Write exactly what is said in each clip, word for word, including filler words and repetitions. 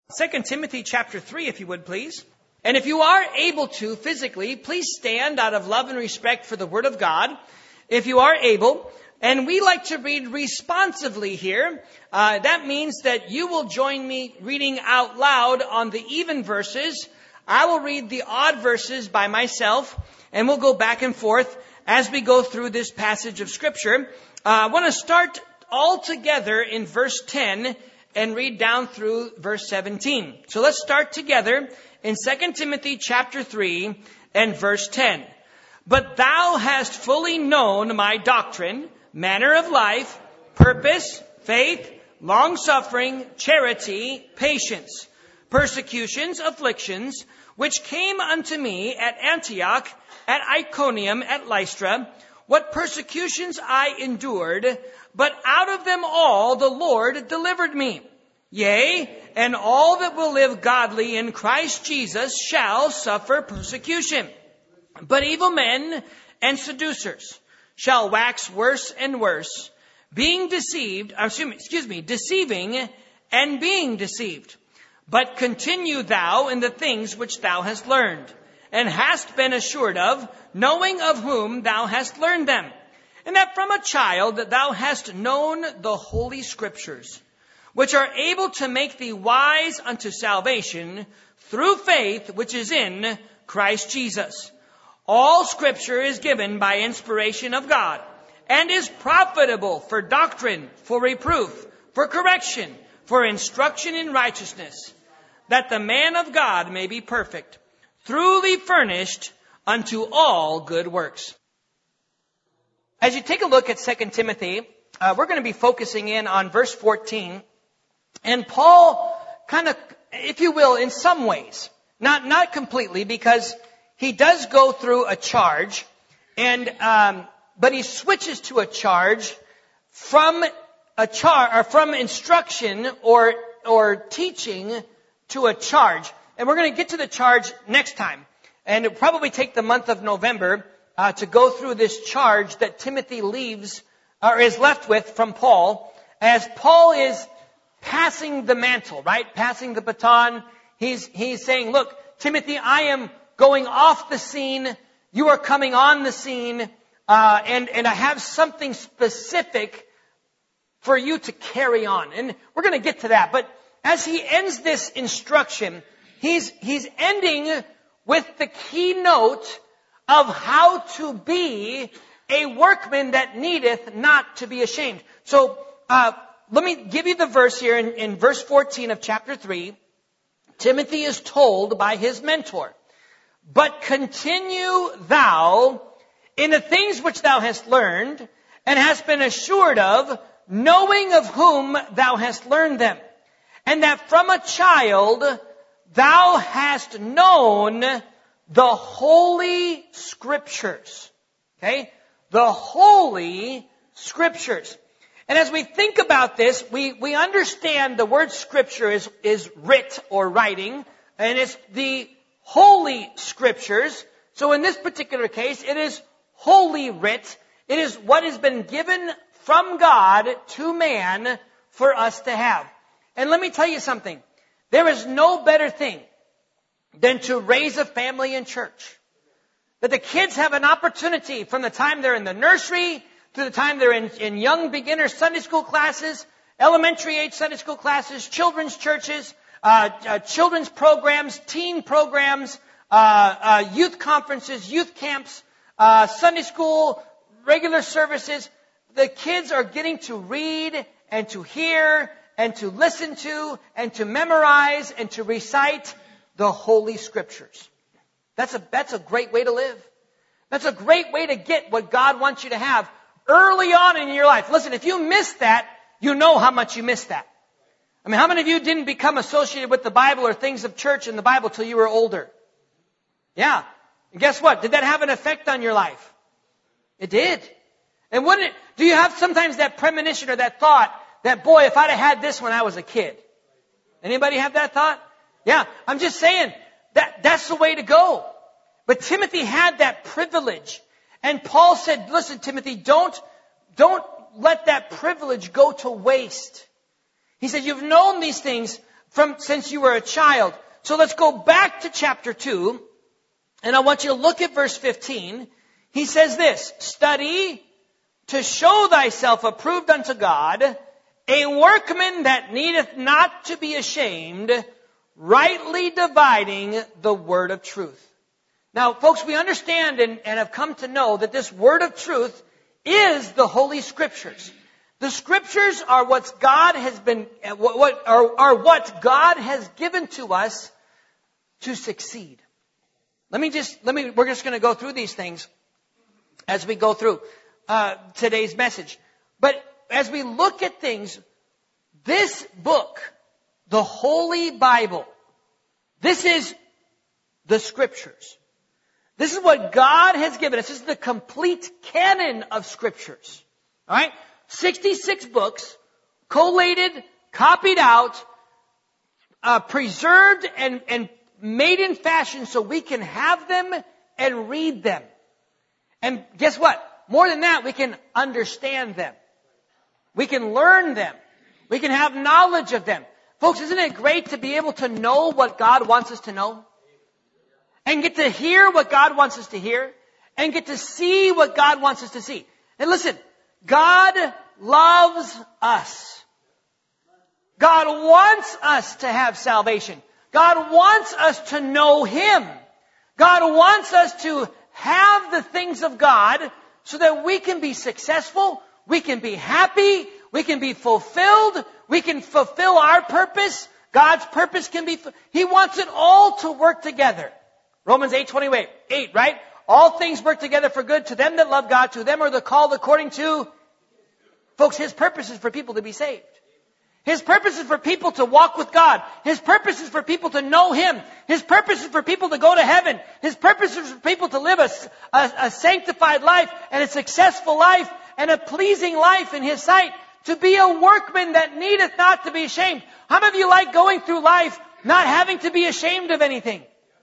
Second Timothy chapter three, if you would, please. And if you are able to physically, please stand out of love and respect for the Word of God. If you are able, and we like to read responsively here. Uh, that means that you will join me reading out loud on the even verses. I will read the odd verses by myself, and we'll go back and forth as we go through this passage of Scripture. Uh, I want to start all together in verse ten and read down through verse seventeen. So let's start together in Second Timothy chapter three and verse ten. But thou hast fully known my doctrine, manner of life, purpose, faith, long-suffering, charity, patience, persecutions, afflictions, which came unto me at Antioch, at Iconium, at Lystra, what persecutions I endured, but out of them all the Lord delivered me. Yea, and all that will live godly in Christ Jesus shall suffer persecution. But evil men and seducers shall wax worse and worse, being deceived, excuse me, deceiving and being deceived. But continue thou in the things which thou hast learned, and hast been assured of, knowing of whom thou hast learned them, and that from a child that thou hast known the holy Scriptures, which are able to make thee wise unto salvation through faith which is in Christ Jesus. All Scripture is given by inspiration of God, and is profitable for doctrine, for reproof, for correction, for instruction in righteousness, that the man of God may be perfect, truly furnished unto all good works. As you take a look at Second Timothy, uh, we're going to be focusing in on verse fourteen. And Paul kind of, if you will, in some ways, not not completely, because he does go through a charge, and um, but he switches to a charge from a char or from instruction or or teaching to a charge. And we're going to get to the charge next time. And it'll probably take the month of November uh, to go through this charge that Timothy leaves or is left with from Paul, as Paul is passing the mantle, right? Passing the baton. He's he's saying, look, Timothy, I am going off the scene. You are coming on the scene. Uh, and, and I have something specific for you to carry on. And we're going to get to that. But as he ends this instruction, he's he's ending with the keynote of how to be a workman that needeth not to be ashamed. So uh, let me give you the verse here in, in verse fourteen of chapter three. Timothy is told by his mentor, but continue thou in the things which thou hast learned and hast been assured of, knowing of whom thou hast learned them, and that from a child thou hast known the Holy Scriptures. Okay? The Holy Scriptures. And as we think about this, we, we understand the word Scripture is, is writ or writing, and it's the Holy Scriptures. So in this particular case, it is Holy Writ. It is what has been given from God to man for us to have. And let me tell you something. There is no better thing than to raise a family in church. That the kids have an opportunity from the time they're in the nursery to the time they're in, in young beginner Sunday school classes, elementary age Sunday school classes, children's churches, uh, uh, children's programs, teen programs, uh, uh, youth conferences, youth camps, uh, Sunday school, regular services. The kids are getting to read and to hear and to listen to and to memorize and to recite the Holy Scriptures. That's a, that's a great way to live. That's a great way to get what God wants you to have early on in your life. Listen, if you miss that, you know how much you missed that. I mean, how many of you didn't become associated with the Bible or things of church in the Bible till you were older? Yeah. And guess what? Did that have an effect on your life? It did. And wouldn't it, do you have sometimes that premonition or that thought that, boy, if I'd have had this when I was a kid? Anybody have that thought? Yeah. I'm just saying that that's the way to go. But Timothy had that privilege. And Paul said, listen, Timothy, don't, don't let that privilege go to waste. He said, you've known these things, from since you were a child. So let's go back to chapter two, and I want you to look at verse fifteen. He says this, study to show thyself approved unto God, a workman that needeth not to be ashamed, rightly dividing the word of truth. Now, folks, we understand and, and have come to know that this word of truth is the Holy Scriptures. The Scriptures are what God has been, what, what are, are what God has given to us to succeed. Let me just, let me, we're just going to go through these things as we go through uh, today's message. But as we look at things, this book, the Holy Bible, this is the Scriptures. This is what God has given us. This is the complete canon of Scriptures. All right? sixty-six books, collated, copied out, uh, preserved, and, and made in fashion so we can have them and read them. And guess what? More than that, we can understand them. We can learn them. We can have knowledge of them. Folks, isn't it great to be able to know what God wants us to know? And get to hear what God wants us to hear? And get to see what God wants us to see? And listen, God loves us. God wants us to have salvation. God wants us to know Him. God wants us to have the things of God so that we can be successful, we can be happy, we can be fulfilled, we can fulfill our purpose. God's purpose can be, He wants it all to work together. Romans eight twenty-eight, eight, right? All things work together for good to them that love God, to them are the called according to. Folks, His purpose is for people to be saved. His purpose is for people to walk with God. His purpose is for people to know Him. His purpose is for people to go to heaven. His purpose is for people to live a, a, a sanctified life and a successful life and a pleasing life in His sight. To be a workman that needeth not to be ashamed. How many of you like going through life not having to be ashamed of anything?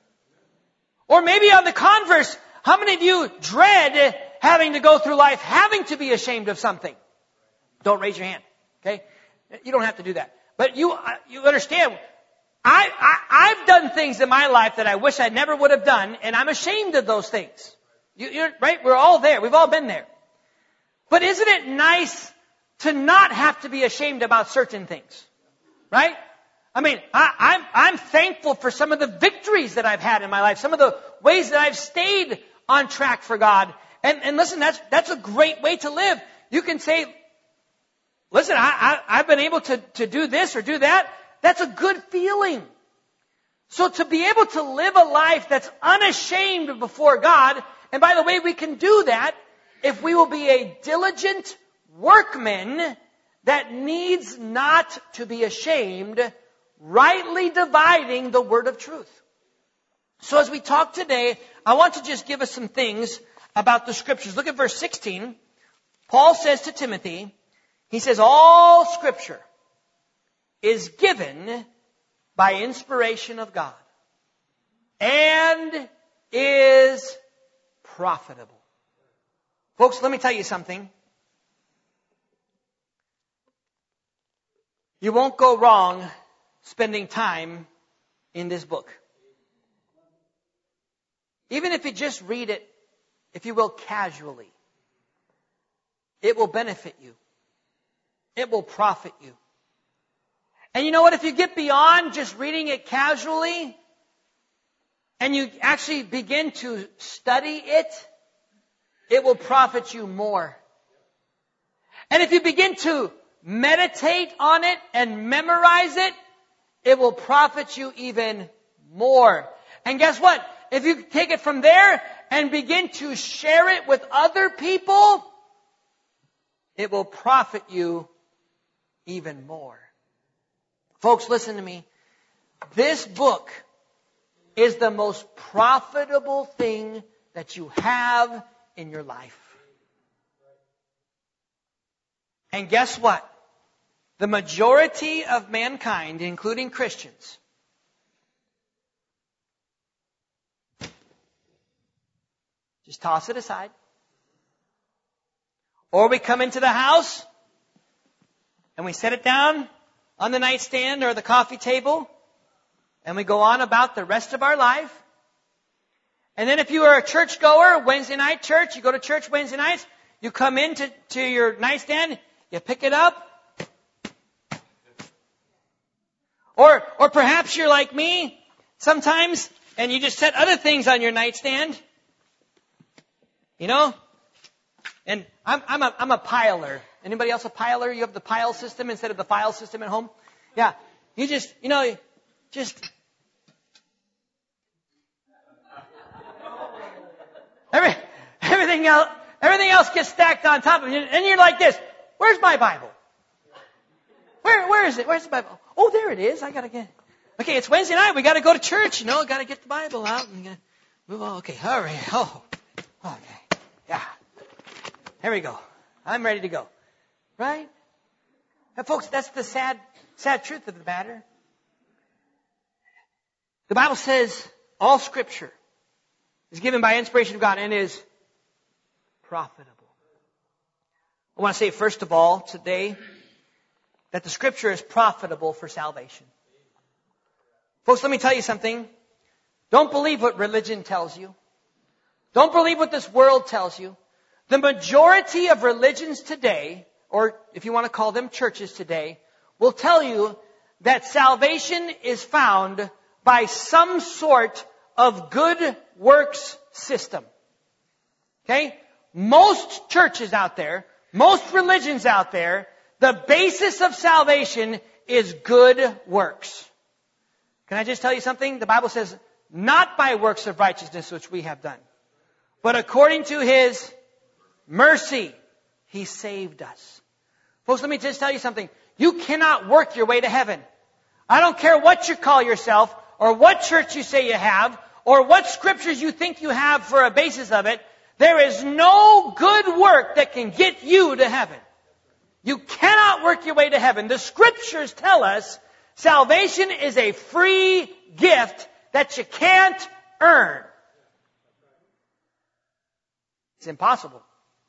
Or maybe on the converse, how many of you dread having to go through life having to be ashamed of something? Don't raise your hand, okay? You don't have to do that. But you you understand, I, I, I've done things in my life that I wish I never would have done, and I'm ashamed of those things. You, you're, right? We're all there. We've all been there. But isn't it nice to not have to be ashamed about certain things? Right? I mean, I, I'm, I'm thankful for some of the victories that I've had in my life, some of the ways that I've stayed on track for God. And, and listen, that's, that's a great way to live. You can say, listen, I, I, I've been able to, to do this or do that. That's a good feeling. So to be able to live a life that's unashamed before God, and by the way, we can do that if we will be a diligent workman that needs not to be ashamed, rightly dividing the word of truth. So as we talk today, I want to just give us some things about the Scriptures. Look at verse sixteen. Paul says to Timothy, he says, all Scripture is given by inspiration of God and is profitable. Folks, let me tell you something. You won't go wrong spending time in this book. Even if you just read it, if you will, casually, it will benefit you. It will profit you. And you know what? If you get beyond just reading it casually and you actually begin to study it, it will profit you more. And if you begin to meditate on it and memorize it, it will profit you even more. And guess what? If you take it from there and begin to share it with other people, it will profit you even more. Folks, listen to me. This book is the most profitable thing that you have in your life. And guess what? The majority of mankind, including Christians, just toss it aside. Or we come into the house and we set it down on the nightstand or the coffee table, and we go on about the rest of our life. And then if you are a churchgoer, Wednesday night church, you go to church Wednesday nights, you come into to your nightstand, you pick it up. Or, or perhaps you're like me sometimes, and you just set other things on your nightstand. You know? And I'm, I'm a, I'm a piler. Anybody else a piler? You have the pile system instead of the file system at home? Yeah. You just, you know, just... Every, everything else, everything else gets stacked on top of you, and you're like this. Where's my Bible? Where, where is it? Where's the Bible? Oh, there it is. I gotta get. Okay, it's Wednesday night. We gotta go to church. You know, gotta get the Bible out and gotta move on. Okay, all right. Oh, okay, yeah. Here we go. I'm ready to go. Right? And folks, that's the sad, sad truth of the matter. The Bible says all Scripture is given by inspiration of God and is profitable. I want to say first of all today that the Scripture is profitable for salvation. Folks, let me tell you something. Don't believe what religion tells you. Don't believe what this world tells you. The majority of religions today, or if you want to call them churches today, will tell you that salvation is found by some sort of good works system. Okay? Most churches out there, most religions out there, the basis of salvation is good works. Can I just tell you something? The Bible says, not by works of righteousness which we have done, but according to His mercy, He saved us. Folks, let me just tell you something. You cannot work your way to heaven. I don't care what you call yourself, or what church you say you have, or what scriptures you think you have for a basis of it. There is no good work that can get you to heaven. You cannot work your way to heaven. The scriptures tell us salvation is a free gift that you can't earn. It's impossible.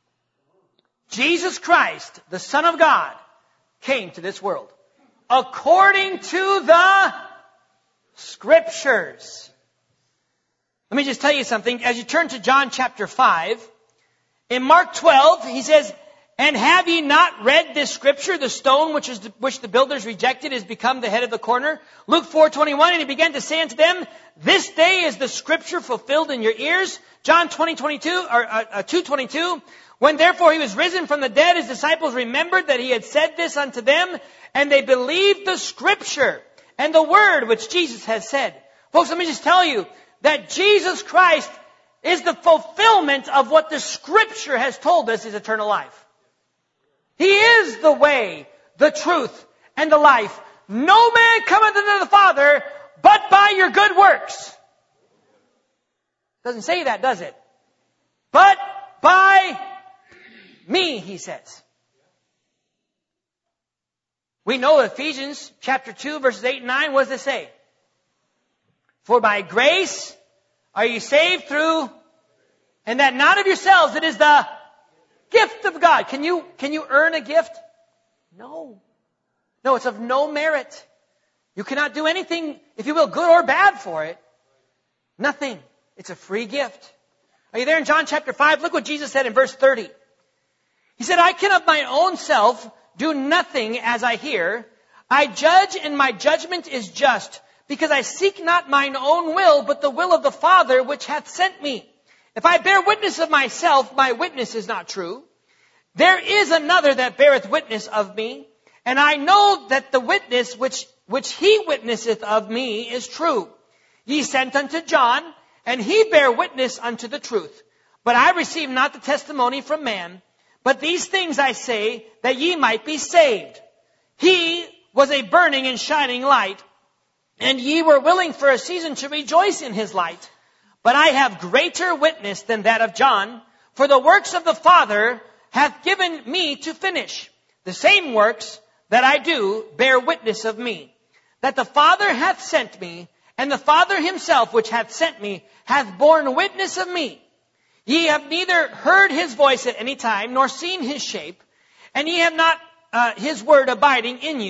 Jesus Christ, the Son of God, came to this world according to the Scriptures. Let me just tell you something. As you turn to John chapter five, in Mark twelve, he says, "And have ye not read this scripture? The stone which is which the builders rejected is become the head of the corner." Luke four twenty-one, "And he began to say unto them, This day is the scripture fulfilled in your ears." John twenty twenty-two or uh, two twenty-two, "When therefore he was risen from the dead, his disciples remembered that he had said this unto them, and they believed the scripture and the word which Jesus has said." Folks, let me just tell you that Jesus Christ is the fulfillment of what the Scripture has told us is eternal life. He is the way, the truth, and the life. No man cometh unto the Father but by your good works. Doesn't say that, does it? But by me, he says. We know Ephesians chapter two, verses eight and nine. What does it say? "For by grace are you saved through, and that not of yourselves, it is the gift of God." Can you, can you earn a gift? No. No, it's of no merit. You cannot do anything, if you will, good or bad for it. Nothing. It's a free gift. Are you there in John chapter five? Look what Jesus said in verse thirty. He said, "I can of my own self do nothing as I hear. I judge, and my judgment is just, because I seek not mine own will, but the will of the Father which hath sent me. If I bear witness of myself, my witness is not true. There is another that beareth witness of me, and I know that the witness which, which he witnesseth of me is true. Ye sent unto John, and he bare witness unto the truth. But I receive not the testimony from man. But these things I say, that ye might be saved. He was a burning and shining light, and ye were willing for a season to rejoice in his light. But I have greater witness than that of John, for the works of the Father hath given me to finish. The same works that I do bear witness of me, that the Father hath sent me, and the Father himself which hath sent me hath borne witness of me. Ye have neither heard his voice at any time, nor seen his shape, and ye have not uh, his word abiding in you.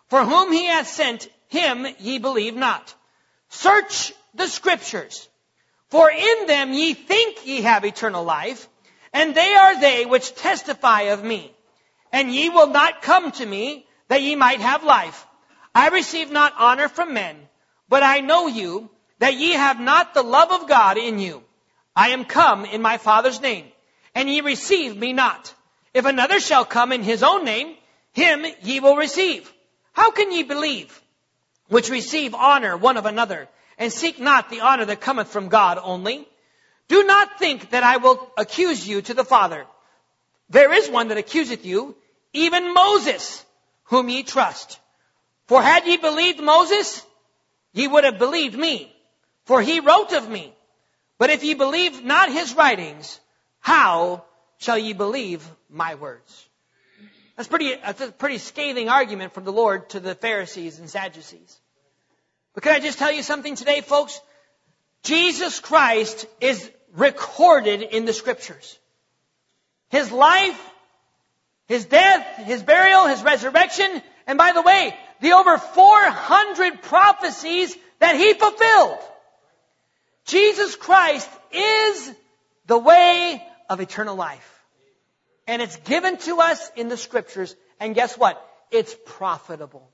For whom he hath sent, him ye believe not. Search the Scriptures, for in them ye think ye have eternal life, and they are they which testify of me. And ye will not come to me, that ye might have life. I receive not honor from men, but I know you, that ye have not the love of God in you. I am come in my Father's name, and ye receive me not. If another shall come in his own name, him ye will receive. How can ye believe, which receive honor one of another, and seek not the honor that cometh from God only? Do not think that I will accuse you to the Father. There is one that accuseth you, even Moses, whom ye trust. For had ye believed Moses, ye would have believed me, for he wrote of me. But if ye believe not his writings, how shall ye believe my words? That's pretty, that's a pretty scathing argument from the Lord to the Pharisees and Sadducees. But can I just tell you something today, folks? Jesus Christ is recorded in the Scriptures. His life, His death, His burial, His resurrection, and by the way, the over four hundred prophecies that He fulfilled. Jesus Christ is the way of eternal life. And it's given to us in the Scriptures. And guess what? It's profitable.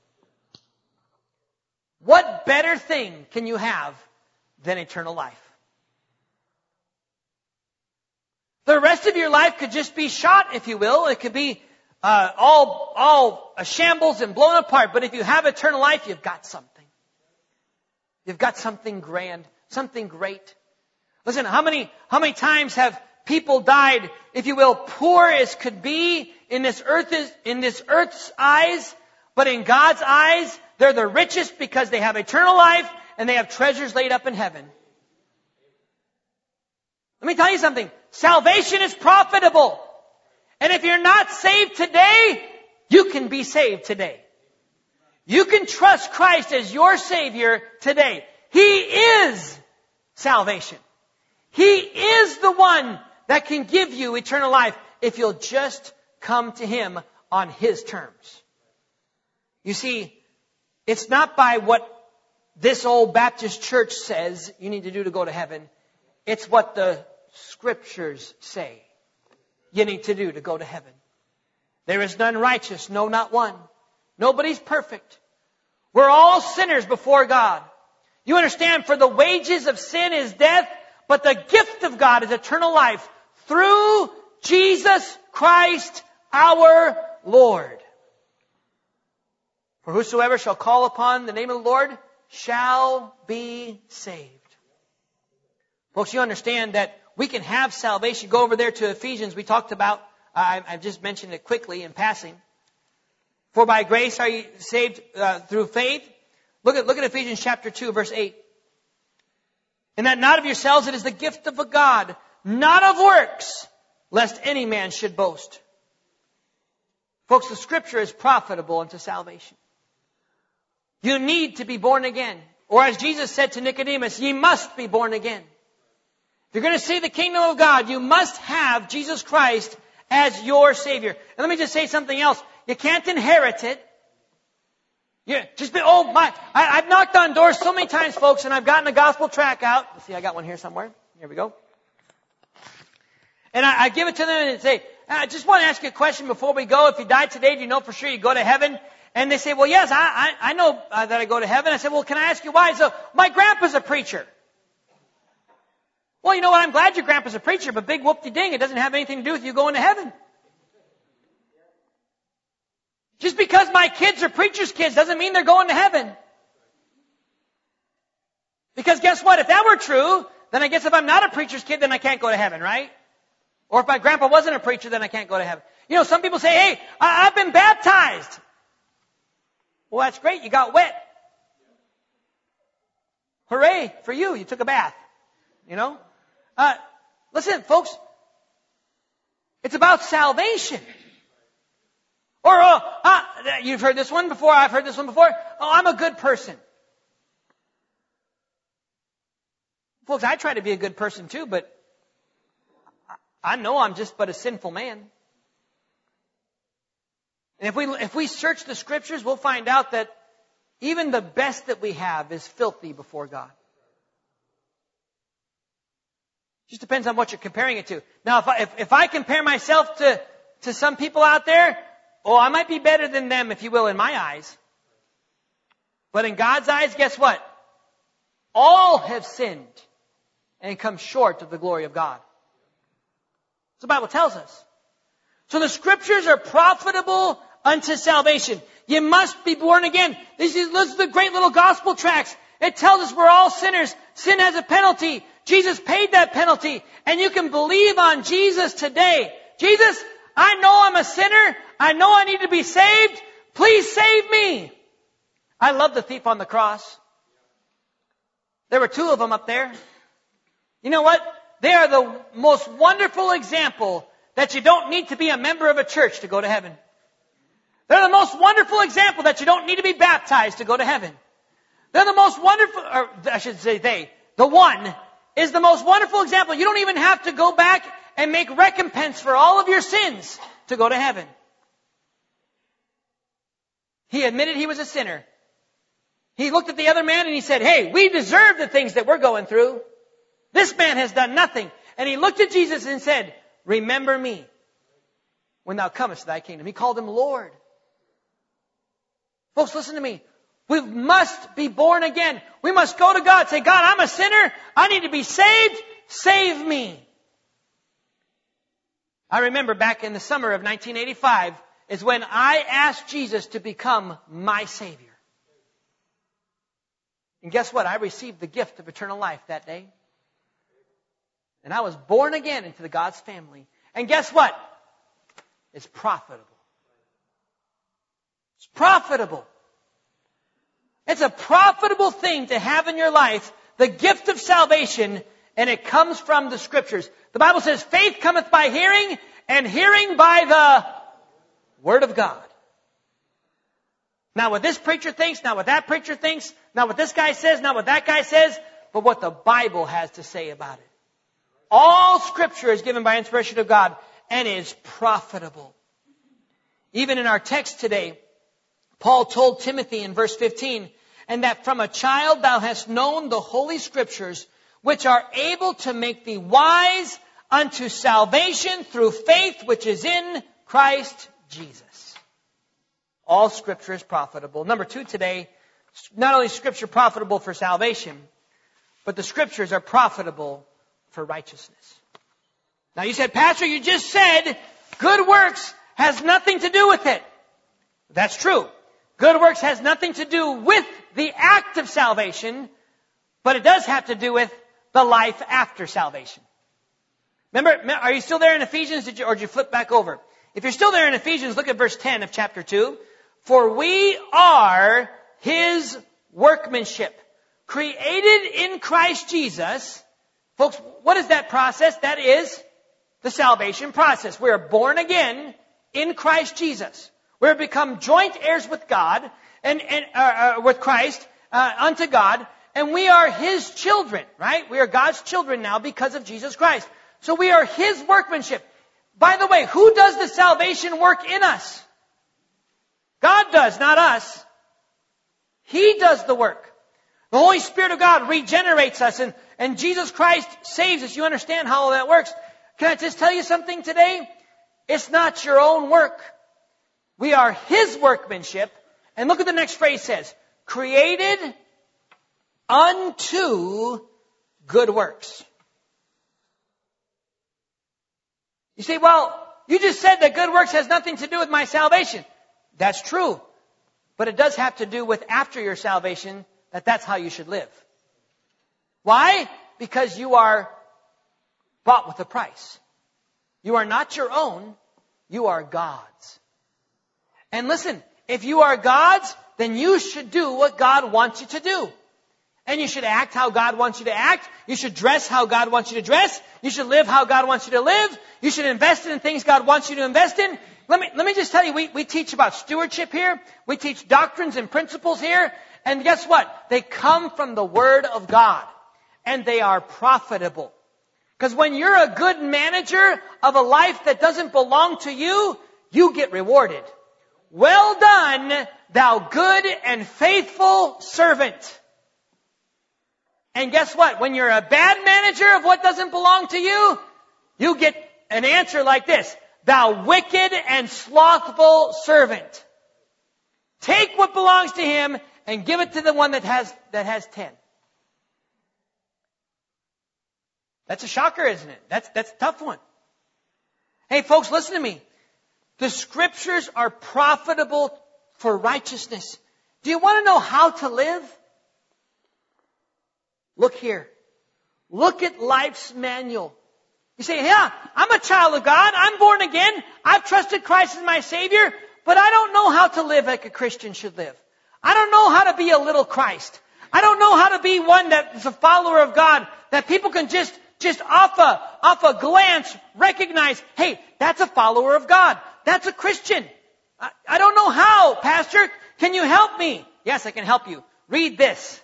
What better thing can you have than eternal life? The rest of your life could just be shot, if you will. It could be uh, all, all a shambles and blown apart. But if you have eternal life, you've got something. You've got something grand, something great. Listen, how many, how many times have people died, if you will, poor as could be in this earth, in this earth's eyes, but in God's eyes, they're the richest because they have eternal life and they have treasures laid up in heaven. Let me tell you something. Salvation is profitable. And if you're not saved today, you can be saved today. You can trust Christ as your Savior today. He is salvation. He is the one that can give you eternal life if you'll just come to Him on His terms. You see, it's not by what this old Baptist church says you need to do to go to heaven. It's what the Scriptures say you need to do to go to heaven. There is none righteous, no, not one. Nobody's perfect. We're all sinners before God. You understand, for the wages of sin is death, but the gift of God is eternal life through Jesus Christ our Lord. For whosoever shall call upon the name of the Lord shall be saved. Folks, you understand that we can have salvation. Go over there to Ephesians. We talked about, uh, I've just mentioned it quickly in passing. For by grace are you saved uh, through faith. Look at, look at Ephesians chapter two, verse eight. And that not of yourselves, it is the gift of a God, not of works, lest any man should boast. Folks, the Scripture is profitable unto salvation. You need to be born again. Or as Jesus said to Nicodemus, ye must be born again. If you're going to see the kingdom of God, you must have Jesus Christ as your Savior. And let me just say something else. You can't inherit it. You just be, oh my, I, I've knocked on doors so many times, folks, and I've gotten a gospel tract out. Let's see, I got one here somewhere. Here we go. And I, I give it to them and say, I just want to ask you a question before we go. If you died today, do you know for sure you go to heaven? And they say, well, yes, I, I, I know uh, that I go to heaven. I said, well, can I ask you why? So, my grandpa's a preacher. Well, you know what? I'm glad your grandpa's a preacher, but big whoop-de-ding, it doesn't have anything to do with you going to heaven. Just because my kids are preachers' kids doesn't mean they're going to heaven. Because guess what? If that were true, then I guess if I'm not a preacher's kid, then I can't go to heaven, right? Or if my grandpa wasn't a preacher, then I can't go to heaven. You know, some people say, hey, I- I've been baptized. Well, that's great. You got wet. Hooray for you. You took a bath. You know? Uh, listen, folks. It's about salvation. Or, oh, uh, you've heard this one before. I've heard this one before. Oh, I'm a good person. Folks, I try to be a good person too, but I know I'm just but a sinful man. And if we, if we search the Scriptures, we'll find out that even the best that we have is filthy before God. Just depends on what you're comparing it to. Now, if I, if, if I compare myself to, to some people out there, oh, I might be better than them, if you will, in my eyes. But in God's eyes, guess what? All have sinned and come short of the glory of God. That's what the Bible tells us. So the Scriptures are profitable unto salvation. You must be born again. This is, this is the great little gospel tracts. It tells us we're all sinners. Sin has a penalty. Jesus paid that penalty. And you can believe on Jesus today. Jesus, I know I'm a sinner. I know I need to be saved. Please save me. I love the thief on the cross. There were two of them up there. You know what? They are the most wonderful example that you don't need to be a member of a church to go to heaven. They're the most wonderful example that you don't need to be baptized to go to heaven. They're the most wonderful, or I should say they, the one is the most wonderful example. You don't even have to go back and make recompense for all of your sins to go to heaven. He admitted he was a sinner. He looked at the other man and he said, hey, we deserve the things that we're going through. This man has done nothing. And he looked at Jesus and said, remember me when thou comest to thy kingdom. He called him Lord. Folks, listen to me. We must be born again. We must go to God. Say, God, I'm a sinner. I need to be saved. Save me. I remember back in the summer of nineteen eighty-five is when I asked Jesus to become my Savior. And guess what? I received the gift of eternal life that day. And I was born again into the God's family. And guess what? It's profitable. It's profitable. It's a profitable thing to have in your life, the gift of salvation, and it comes from the Scriptures. The Bible says, faith cometh by hearing, and hearing by the Word of God. Not what this preacher thinks, not what that preacher thinks, not what this guy says, not what that guy says, but what the Bible has to say about it. All Scripture is given by inspiration of God and is profitable. Even in our text today, Paul told Timothy in verse fifteen, and that from a child thou hast known the Holy Scriptures, which are able to make thee wise unto salvation through faith which is in Christ Jesus. All Scripture is profitable. Number two today, not only is Scripture profitable for salvation, but the Scriptures are profitable for righteousness. Now you said, Pastor, you just said good works has nothing to do with it. That's true. Good works has nothing to do with the act of salvation, but it does have to do with the life after salvation. Remember, are you still there in Ephesians, did you, or did you flip back over? If you're still there in Ephesians, look at verse ten of chapter two. For we are His workmanship, created in Christ Jesus. Folks, what is that process? That is the salvation process. We are born again in Christ Jesus. We're become joint heirs with God and, and uh, uh, with Christ uh, unto God, and we are His children, right? We are God's children now because of Jesus Christ. So we are His workmanship. By the way, who does the salvation work in us? God does, not us. He does the work. The Holy Spirit of God regenerates us, and, and Jesus Christ saves us. You understand how all that works? Can I just tell you something today? It's not your own work. We are His workmanship. And look at the next phrase says, created unto good works. You say, well, you just said that good works has nothing to do with my salvation. That's true. But it does have to do with after your salvation, that that's how you should live. Why? Because you are bought with a price. You are not your own. You are God's. And listen, if you are God's, then you should do what God wants you to do. And you should act how God wants you to act. You should dress how God wants you to dress. You should live how God wants you to live. You should invest in things God wants you to invest in. Let me, let me just tell you, we, we teach about stewardship here. We teach doctrines and principles here. And guess what? They come from the Word of God. And they are profitable. Because when you're a good manager of a life that doesn't belong to you, you get rewarded. well done, thou good and faithful servant. And guess what? When you're a bad manager of what doesn't belong to you, you get an answer like this. Thou wicked and slothful servant. Take what belongs to him and give it to the one that has, that has ten. That's a shocker, isn't it? That's, that's a tough one. Hey folks, listen to me. The scriptures are profitable for righteousness. Do you want to know how to live? Look here. Look at life's manual. You say, yeah, I'm a child of God. I'm born again. I've trusted Christ as my Savior, but I don't know how to live like a Christian should live. I don't know how to be a little Christ. I don't know how to be one that is a follower of God, that people can just, just off a, off a glance recognize, hey, that's a follower of God. That's a Christian. I, I don't know how, Pastor. Can you help me? Yes, I can help you. Read this.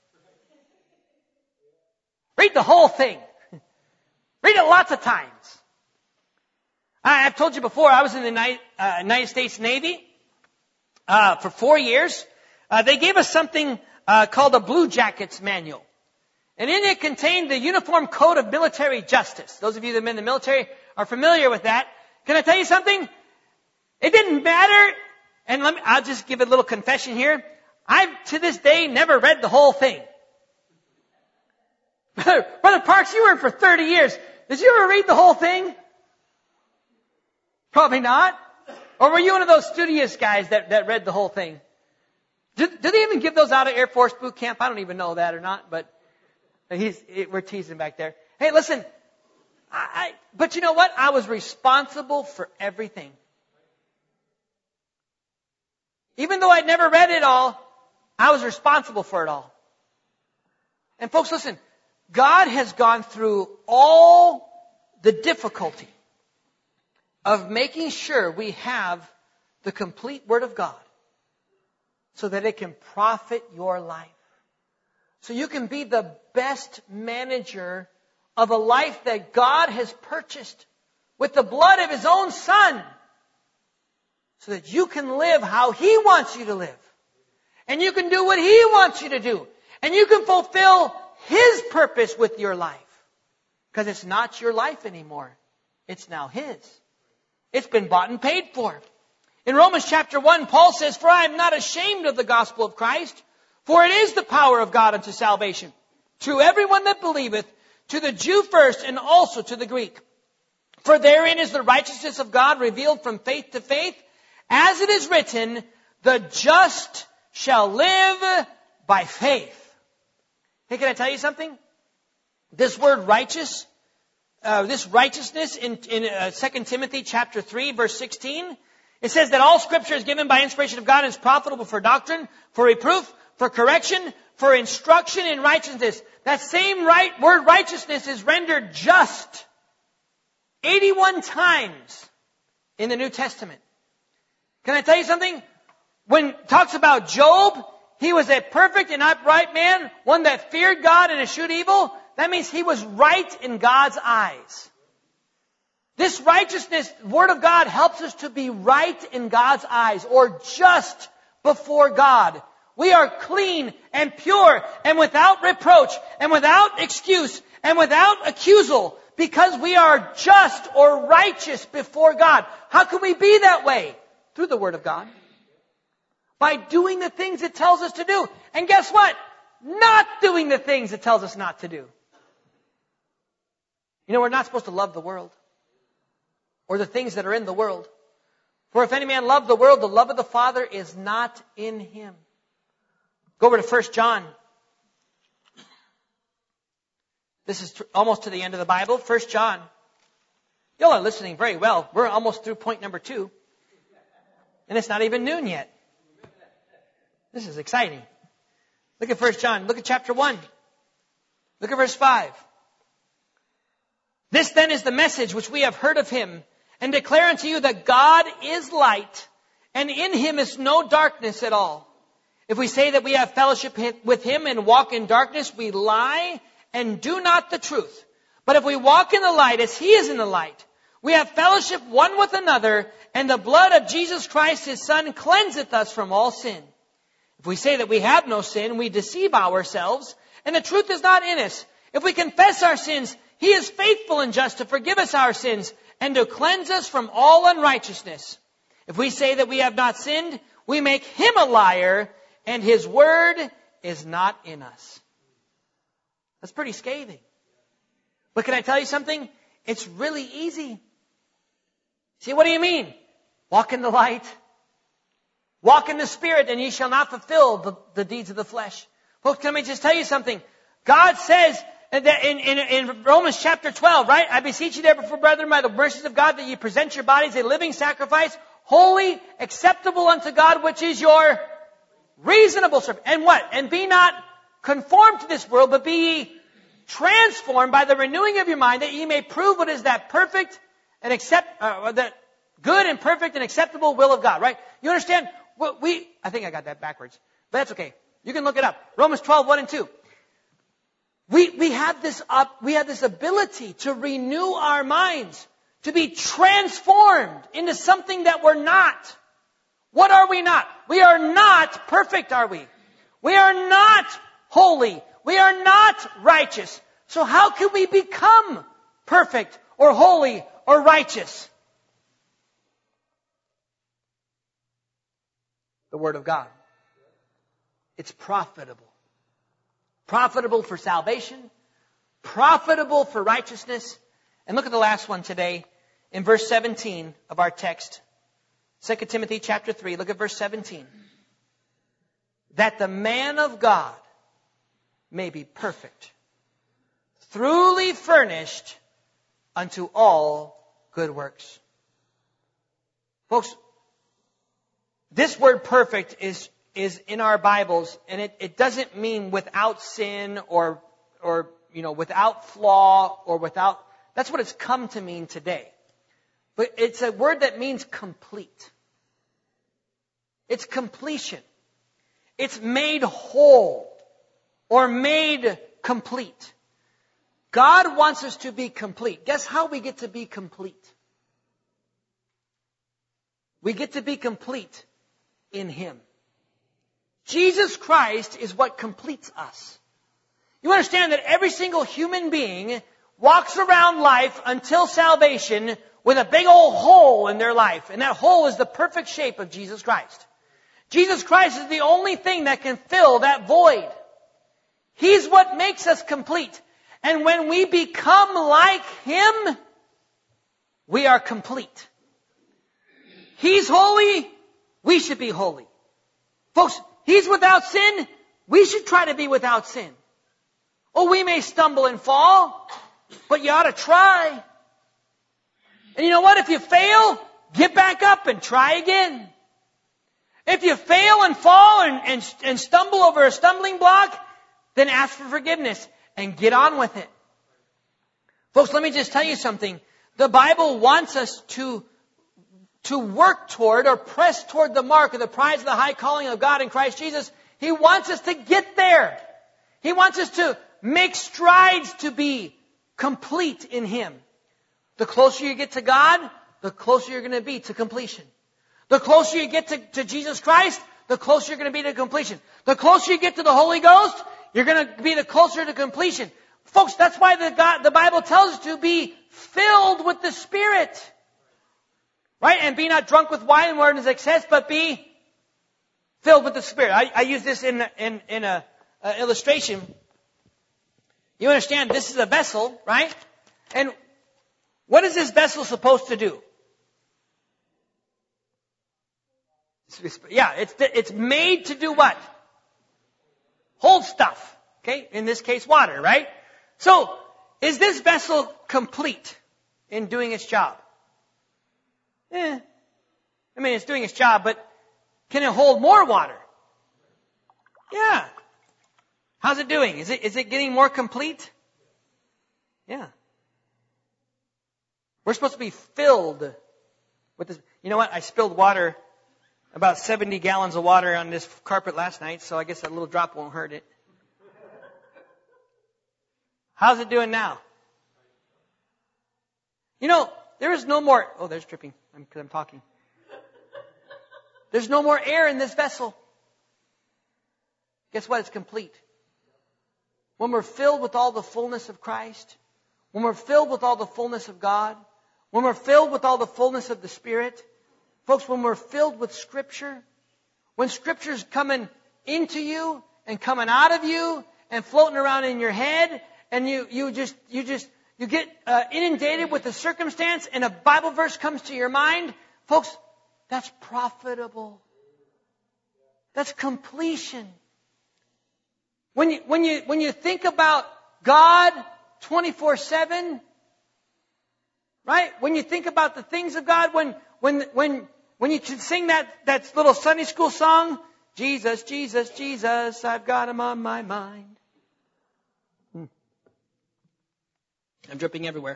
Read the whole thing. Read it lots of times. I've told you before, I was in the United, uh, United States Navy uh, for four years. Uh, they gave us something uh, called a Blue Jackets Manual. And in it contained the Uniform Code of Military Justice. Those of you that have been in the military are familiar with that. Can I tell you something? It didn't matter. And let me, I'll just give a little confession here. I've, to this day, never read the whole thing. Brother, Brother Parks, you were in for thirty years. Did you ever read the whole thing? Probably not. Or were you one of those studious guys that, that read the whole thing? Do, do they even give those out at Air Force boot camp? I don't even know that or not, but he's, we're teasing back there. Hey, listen, I, I, but you know what? I was responsible for everything. Even though I'd never read it all, I was responsible for it all. And folks, listen, God has gone through all the difficulty of making sure we have the complete Word of God so that it can profit your life. So you can be the best manager of a life that God has purchased with the blood of His own Son so that you can live how He wants you to live. And you can do what He wants you to do. And you can fulfill His purpose with your life. Because it's not your life anymore. It's now His. It's been bought and paid for. In Romans chapter one, Paul says, for I am not ashamed of the gospel of Christ, for it is the power of God unto salvation, to everyone that believeth, to the Jew first, and also to the Greek. For therein is the righteousness of God revealed from faith to faith, as it is written, the just shall live by faith. Hey, can I tell you something? This word righteous, uh, this righteousness in, in uh, Second Timothy chapter three, verse sixteen, it says that all Scripture is given by inspiration of God and is profitable for doctrine, for reproof, for correction, for instruction in righteousness. That same right word righteousness is rendered just eighty-one times in the New Testament. Can I tell you something? When it talks about Job, he was a perfect and upright man, one that feared God and eschewed evil. That means he was right in God's eyes. This righteousness, the Word of God, helps us to be right in God's eyes, or just before God. We are clean and pure and without reproach and without excuse and without accusal because we are just or righteous before God. How can we be that way? Through the Word of God. By doing the things it tells us to do. And guess what? Not doing the things it tells us not to do. You know, we're not supposed to love the world or the things that are in the world. For if any man love the world, the love of the Father is not in him. Go over to First John. This is almost to the end of the Bible. First John. Y'all are listening very well. We're almost through point number two. And it's not even noon yet. This is exciting. Look at First John. Look at chapter one. Look at verse five. This then is the message which we have heard of Him, and declare unto you that God is light, and in Him is no darkness at all. If we say that we have fellowship with Him and walk in darkness, we lie and do not the truth. But if we walk in the light as He is in the light, We have fellowship one with another, and the blood of Jesus Christ, His Son, cleanseth us from all sin. If we say that we have no sin, we deceive ourselves, and the truth is not in us. If we confess our sins, He is faithful and just to forgive us our sins and to cleanse us from all unrighteousness. If we say that we have not sinned, we make Him a liar, and His word is not in us. That's pretty scathing. But can I tell you something? It's really easy. See, what do you mean? Walk in the light. Walk in the Spirit, and ye shall not fulfill the, the deeds of the flesh. Folks, let me just tell you something. God says that in, in, in Romans chapter twelve, right? I beseech you therefore, brethren, by the mercies of God, that ye present your bodies a living sacrifice, holy, acceptable unto God, which is your reasonable service. And what? And be not conformed to this world, but be ye transformed by the renewing of your mind, that ye may prove what is that perfect and accept, uh, that good and perfect and acceptable will of God, right? You understand? What we, I think I got that backwards, but that's okay. You can look it up. Romans twelve, one and two. We, we have this up, we have this ability to renew our minds, to be transformed into something that we're not. What are we not? We are not perfect, are we? We are not holy. We are not righteous. So how can we become perfect or holy or righteous? The Word of God. It's profitable. Profitable for salvation. Profitable for righteousness. And look at the last one today in verse seventeen of our text. Second Timothy chapter three. Look at verse seventeen. That the man of God may be perfect, truly furnished unto all good works. Folks, this word perfect is, is in our Bibles, and it, it doesn't mean without sin or, or, you know, without flaw or without, that's what it's come to mean today. But it's a word that means complete. It's completion. It's made whole or made complete. God wants us to be complete. Guess how we get to be complete? We get to be complete in Him. Jesus Christ is what completes us. You understand that every single human being walks around life until salvation with a big old hole in their life. And that hole is the perfect shape of Jesus Christ. Jesus Christ is the only thing that can fill that void. He's what makes us complete. And when we become like Him, we are complete. He's holy, we should be holy. Folks, He's without sin, we should try to be without sin. Oh, we may stumble and fall, but you ought to try. And you know what? If you fail, get back up and try again. If you fail and fall and, and, and stumble over a stumbling block, then ask for forgiveness and get on with it. Folks, let me just tell you something. The Bible wants us to, to work toward or press toward the mark of the prize of the high calling of God in Christ Jesus. He wants us to get there. He wants us to make strides to be complete in Him. The closer you get to God, the closer you're going to be to completion. The closer you get to, to Jesus Christ, the closer you're going to be to completion. The closer you get to the Holy Ghost, you're going to be the closer to completion. Folks, that's why the, God, the Bible tells us to be filled with the Spirit. Right? And be not drunk with wine wherein is excess, but be filled with the Spirit. I, I use this in, in, in a, a illustration. You understand, this is a vessel, right? And what is this vessel supposed to do? Yeah, it's, it's made to do what? Hold stuff. Okay? In this case, water, right? So, is this vessel complete in doing its job? Eh. I mean, it's doing its job, but can it hold more water? Yeah. How's it doing? Is it, is it getting more complete? Yeah. We're supposed to be filled with this. You know what? I spilled water, about seventy gallons of water on this carpet last night, so I guess that little drop won't hurt it. How's it doing now? You know, there is no more, oh, there's dripping because I'm, I'm talking. There's no more air in this vessel. Guess what? It's complete. When we're filled with all the fullness of Christ, when we're filled with all the fullness of God, when we're filled with all the fullness of the Spirit, folks, when we're filled with Scripture, when Scripture's coming into you and coming out of you and floating around in your head, and you, you just, you just, you get uh, inundated with the circumstance and a Bible verse comes to your mind, folks, that's profitable. That's completion. When you, when you, when you think about God twenty-four seven, right? When you think about the things of God, when, when, when, when you sing that, that little Sunday school song, Jesus, Jesus, Jesus, I've got Him on my mind. Hmm. I'm dripping everywhere.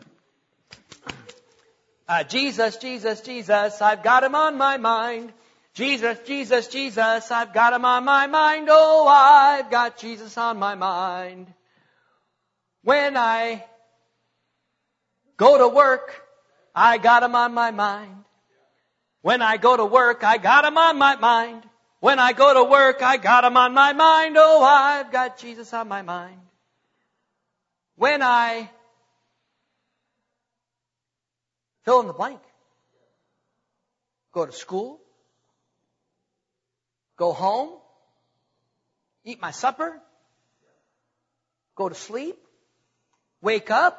Uh, Jesus, Jesus, Jesus, I've got Him on my mind. Jesus, Jesus, Jesus, I've got Him on my mind. Oh, I've got Jesus on my mind. When I go to work, I got Him on my mind. When I go to work, I got Him on my mind. When I go to work, I got Him on my mind. Oh, I've got Jesus on my mind. When I fill in the blank, go to school, go home, eat my supper, go to sleep, wake up.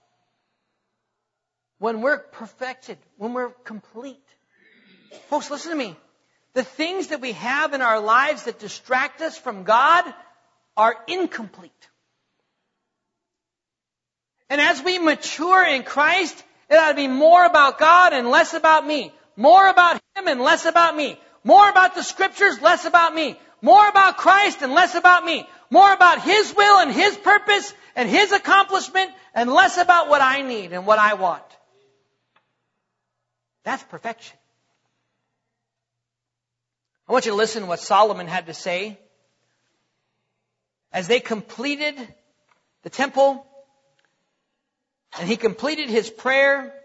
When we're perfected, when we're complete. Folks, listen to me. The things that we have in our lives that distract us from God are incomplete. And as we mature in Christ, it ought to be more about God and less about me. More about Him and less about me. More about the Scriptures, less about me. More about Christ and less about me. More about His will and His purpose and His accomplishment and less about what I need and what I want. That's perfection. I want you to listen to what Solomon had to say. As they completed the temple and he completed his prayer,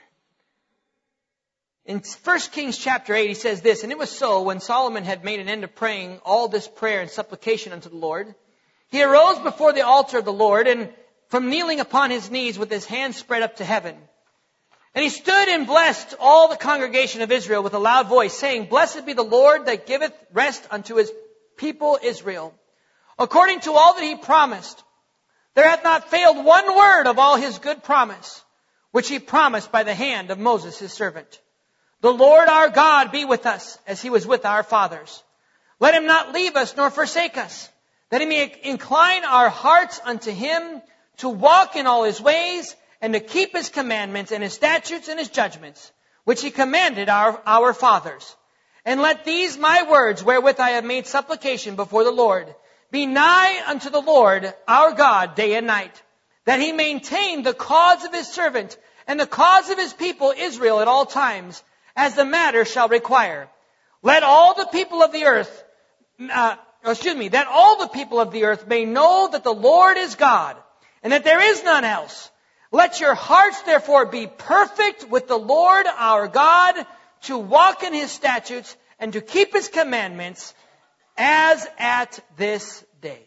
in First Kings chapter eight, he says this, and it was so, when Solomon had made an end of praying all this prayer and supplication unto the Lord, he arose before the altar of the Lord, and from kneeling upon his knees with his hands spread up to heaven. And he stood and blessed all the congregation of Israel with a loud voice, saying, Blessed be the Lord that giveth rest unto His people Israel, according to all that He promised. There hath not failed one word of all His good promise, which He promised by the hand of Moses His servant. The Lord our God be with us, as He was with our fathers. Let Him not leave us nor forsake us, that He may incline our hearts unto Him, to walk in all His ways, and to keep His commandments and His statutes and His judgments, which He commanded our, our fathers. And let these my words, wherewith I have made supplication before the Lord, be nigh unto the Lord our God day and night, that He maintain the cause of His servant and the cause of His people Israel at all times, as the matter shall require. Let all the people of the earth, uh, excuse me, that all the people of the earth may know that the Lord is God, and that there is none else. Let your hearts therefore be perfect with the Lord our God, to walk in His statutes and to keep His commandments, as at this day.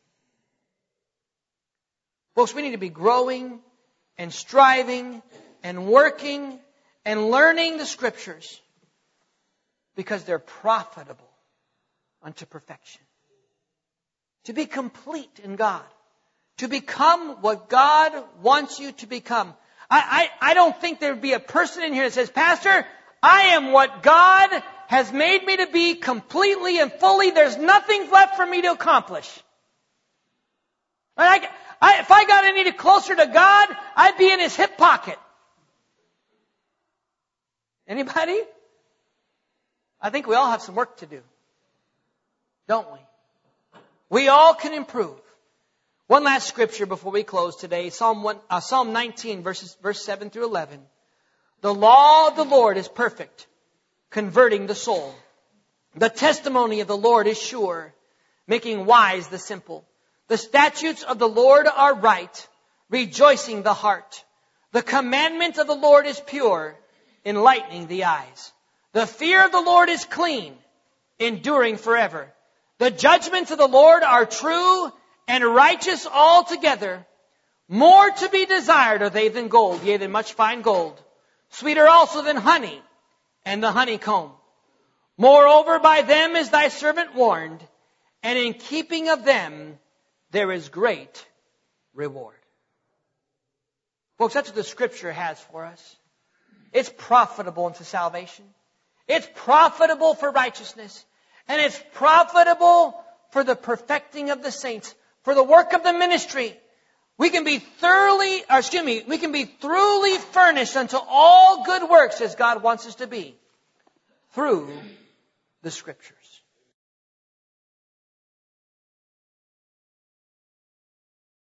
Folks, we need to be growing and striving and working and learning the Scriptures, because they're profitable unto perfection. To be complete in God. To become what God wants you to become. I, I, I don't think there would be a person in here that says, Pastor, I am what God has made me to be completely and fully. There's nothing left for me to accomplish. I, I, if I got any closer to God, I'd be in His hip pocket. Anybody? I think we all have some work to do. Don't we? We all can improve. One last scripture before we close today. Psalm one, uh, Psalm nineteen, verses, verse seven through eleven. The law of the Lord is perfect, converting the soul. The testimony of the Lord is sure, making wise the simple. The statutes of the Lord are right, rejoicing the heart. The commandment of the Lord is pure, enlightening the eyes. The fear of the Lord is clean, enduring forever. The judgments of the Lord are true and righteous altogether. More to be desired are they than gold, yea, than much fine gold. Sweeter also than honey and the honeycomb. Moreover, by them is thy servant warned, and in keeping of them there is great reward. Folks, that's what the Scripture has for us. It's profitable unto salvation. It's profitable for righteousness. And it's profitable for the perfecting of the saints, for the work of the ministry. We can be thoroughly, or excuse me, we can be thoroughly furnished unto all good works as God wants us to be through the Scripture.